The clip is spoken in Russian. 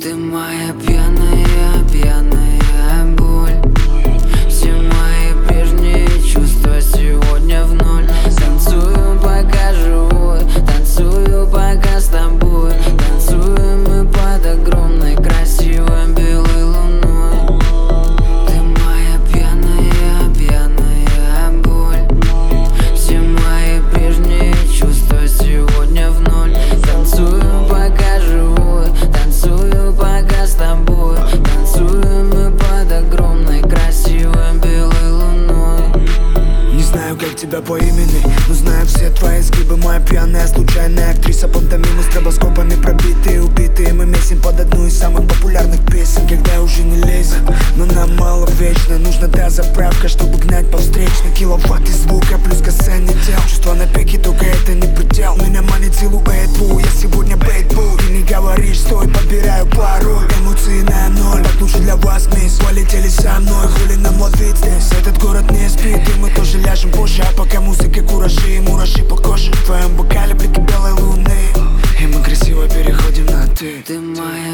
Ты моя пьяная, пьяная боль. Все мои прежние чувства сегодня в ноль. Танцую, пока живой, танцую, пока с тобой. Танцуем мы под огромной красивой белой луной. Ты моя пьяная, пьяная боль. Все мои прежние чувства сегодня в ноль. Танцую, пока живой, танцую, пока с тобой. Танцуем мы под огромной красивой белой луной. Не знаю, как тебя по имени, но знаю все твои изгибы. Моя пьяная, случайная актриса пантомимы, стробоскопами пробитые, убитые. Мы месим под одну из самых популярных песен, когда уже не лезет. Но нам мало вечно, нужна та заправка, чтобы гнать по встречной. Киловатты звука плюс касание тел. Чувства на пике, только это не предел. Меня манит силуэт, я сегодня бейтбул. Ты не говоришь, стой, подбираю пароль. Эмоции на ноль, так лучше для вас, мисс. Полетели со мной, хули нам ловить здесь. Этот город не спит, и мы тоже ляжем позже. А пока музыка куражи и мураши по коже. В твоем бокале блики белой луны, и мы красиво переходим на ты. Ты моя